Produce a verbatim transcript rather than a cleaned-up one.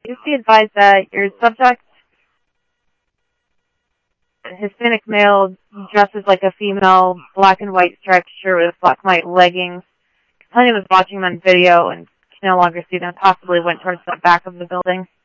Please be advised that your subject, a Hispanic male, dresses like a female, black and white striped shirt with black and white leggings. Companion was watching them on video and can no longer see them, possibly went towards the back of the building.